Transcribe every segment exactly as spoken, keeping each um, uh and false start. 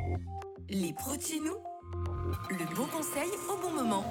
Les pros de chez nous, le bon conseil au bon moment.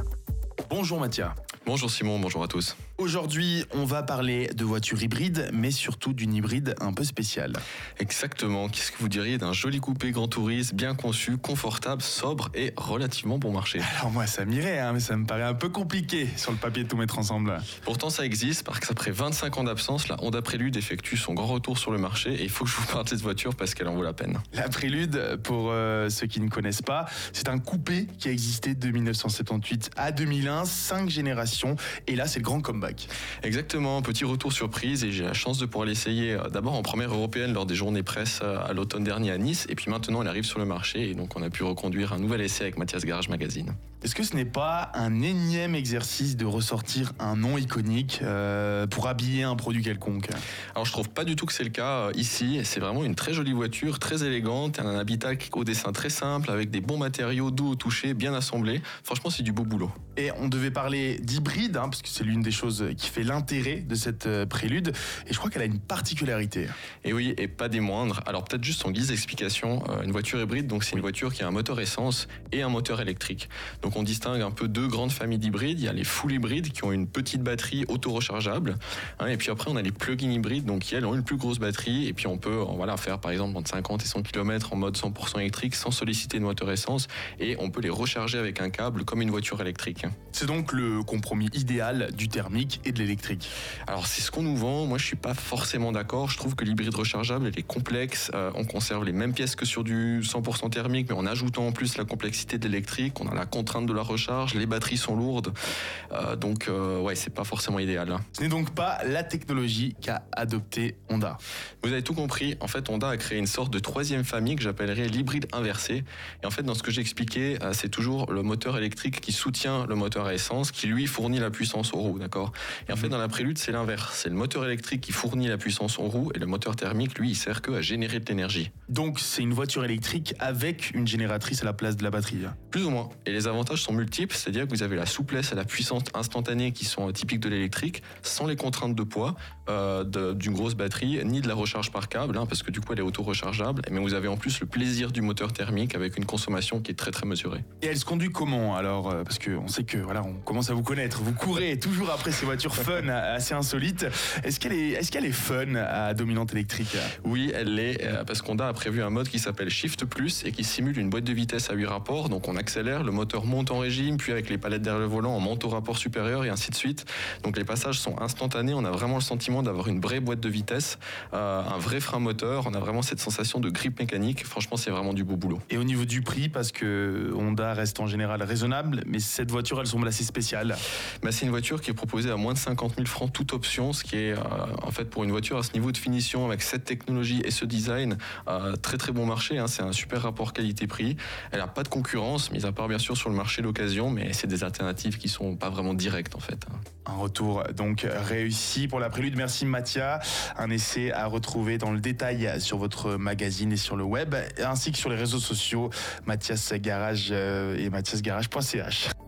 Bonjour Mathia. Bonjour Simon, bonjour à tous. Aujourd'hui, on va parler de voitures hybrides, mais surtout d'une hybride un peu spéciale. Exactement, qu'est-ce que vous diriez d'un joli coupé grand tourisme, bien conçu, confortable, sobre et relativement bon marché? Alors moi, ça m'irait, hein, mais ça me paraît un peu compliqué sur le papier de tout mettre ensemble. Pourtant, ça existe, parce qu'après vingt-cinq ans d'absence, la Honda Prélude effectue son grand retour sur le marché et il faut que je vous parle de cette voiture parce qu'elle en vaut la peine. La Prélude, pour euh, ceux qui ne connaissent pas, c'est un coupé qui a existé de dix-neuf cent soixante-dix-huit à deux mille un, cinq générations, et là c'est le grand comeback. Exactement, petit retour surprise et j'ai la chance de pouvoir l'essayer d'abord en première européenne lors des journées presse à l'automne dernier à Nice, et puis maintenant elle arrive sur le marché et donc on a pu reconduire un nouvel essai avec Mathias Garage Magazine. Est-ce que ce n'est pas un énième exercice de ressortir un nom iconique euh, pour habiller un produit quelconque? Alors je trouve pas du tout que c'est le cas ici, c'est vraiment une très jolie voiture, très élégante, un habitacle au dessin très simple avec des bons matériaux doux au toucher, bien assemblés. Franchement c'est du beau boulot. Et on devait parler d'hybride, hein, parce que c'est l'une des choses qui fait l'intérêt de cette Prélude, et je crois qu'elle a une particularité. Et oui, et pas des moindres. Alors peut-être juste en guise d'explication, euh, une voiture hybride, donc c'est une voiture qui a un moteur essence et un moteur électrique. Donc on distingue un peu deux grandes familles d'hybrides. Il y a les full hybrides qui ont une petite batterie auto-rechargeable, hein, et puis après on a les plug-in hybrides, donc qui elles ont une plus grosse batterie, et puis on peut voilà, faire par exemple entre cinquante et cent kilomètres en mode cent pour cent électrique sans solliciter de moteur essence, et on peut les recharger avec un câble comme une voiture électrique. C'est donc le compromis idéal du thermique et de l'électrique. Alors c'est ce qu'on nous vend, moi je suis pas forcément d'accord, je trouve que l'hybride rechargeable elle est complexe, euh, on conserve les mêmes pièces que sur du cent pour cent thermique, mais en ajoutant en plus la complexité de l'électrique, on a la contrainte de la recharge, les batteries sont lourdes, euh, donc euh, ouais c'est pas forcément idéal. Hein. Ce n'est donc pas la technologie qu'a adopté Honda. Vous avez tout compris, en fait Honda a créé une sorte de troisième famille que j'appellerais l'hybride inversé, et en fait dans ce que j'ai expliqué, euh, c'est toujours le moteur électrique qui soutient le moteur à essence, qui lui fournit la puissance aux roues, d'accord? Et en fait dans la Prélude c'est l'inverse, c'est le moteur électrique qui fournit la puissance aux roues, et le moteur thermique lui il sert que à générer de l'énergie. Donc c'est une voiture électrique avec une génératrice à la place de la batterie. Plus ou moins, et les avantages sont multiples, c'est-à-dire que vous avez la souplesse et la puissance instantanée qui sont typiques de l'électrique, sans les contraintes de poids, euh, de, d'une grosse batterie, ni de la recharge par câble, hein, parce que du coup elle est auto-rechargeable, mais vous avez en plus le plaisir du moteur thermique avec une consommation qui est très très mesurée. Et elle se conduit comment alors? Parce qu'on sait que voilà, on commence à vous connaître, vous courez toujours après ces voitures fun assez insolites. Est-ce qu'elle est, est-ce qu'elle est fun à dominante électrique? Oui, elle l'est, euh, parce qu'Honda a prévu un mode qui s'appelle Shift Plus et qui simule une boîte de vitesse à huit rapports, donc on accélère, le moteur monte en régime, puis avec les palettes derrière le volant, on monte au rapport supérieur et ainsi de suite. Donc les passages sont instantanés, on a vraiment le sentiment d'avoir une vraie boîte de vitesse, euh, un vrai frein moteur, on a vraiment cette sensation de grip mécanique, franchement c'est vraiment du beau boulot. Et au niveau du prix, parce que Honda reste en général raisonnable, mais cette voiture elle semble assez spéciale. Bah, c'est une voiture qui est proposée à moins de cinquante mille francs toute option, ce qui est euh, en fait pour une voiture à ce niveau de finition avec cette technologie et ce design, euh, très très bon marché, hein, c'est un super rapport qualité-prix. Elle n'a pas de concurrence, mis à part bien sûr sur le marché d'occasion, mais c'est des alternatives qui sont pas vraiment directes en fait. Un retour donc réussi pour la Prélude. Merci Mathia. Un essai à retrouver dans le détail sur votre magazine et sur le web, ainsi que sur les réseaux sociaux, Mathias Garage et mathias garage point c h.